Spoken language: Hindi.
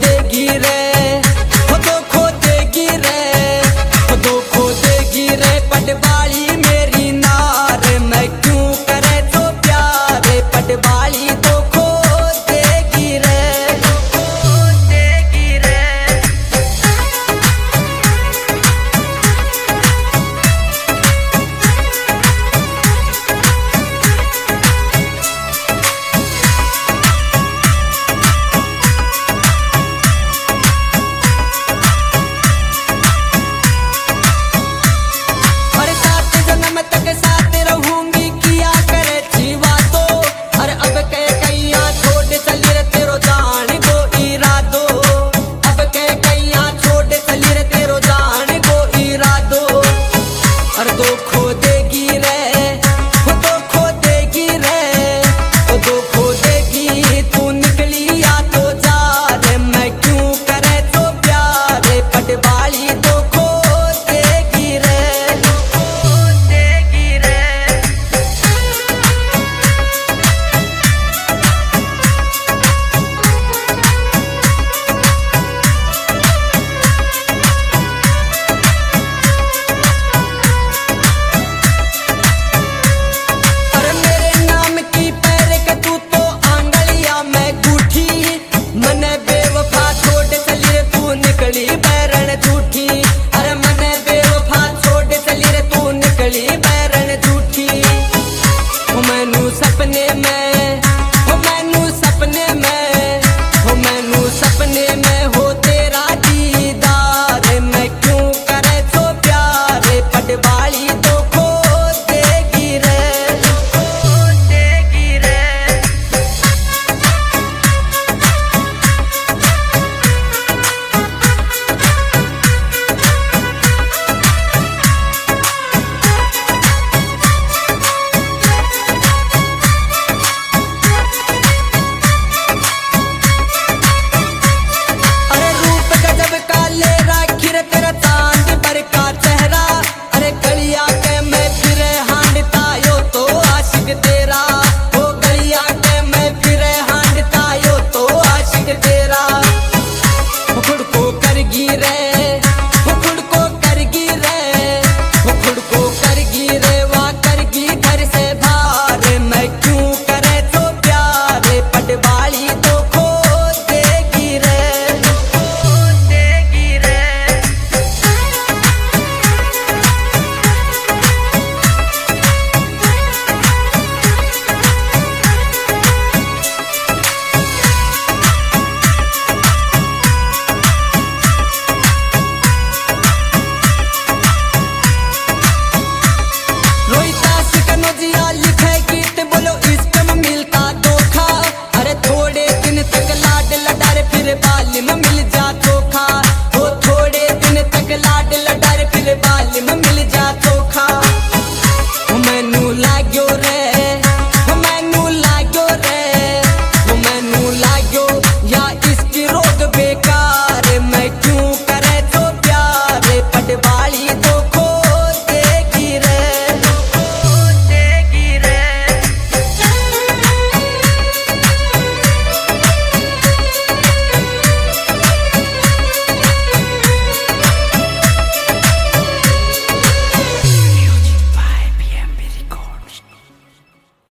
देगी रे, हो दो खो देगी रे, हो दो खो देगी रे पटवाली मेरी नार। मैं क्यों करे तो प्यार पटवाली तो खो देगी रे, खो देगी रे। सपने में हो मैनू सपने में हो मैनू सपने में हो तेरा दीदार। मैं क्यों करे तो प्यार पटवाली तो खो देगी रे, खो देगी रे। बाल में मिल जा चोखा, हो थोड़े दिन तक लाड लडार फिर बाल में मिल जा चोखा। हो मैनू लाग्यो रे, हो मैनू लाग्यो रे, हो मैनू लाग्यो या इसकी रोग बेकार। मैं क्यों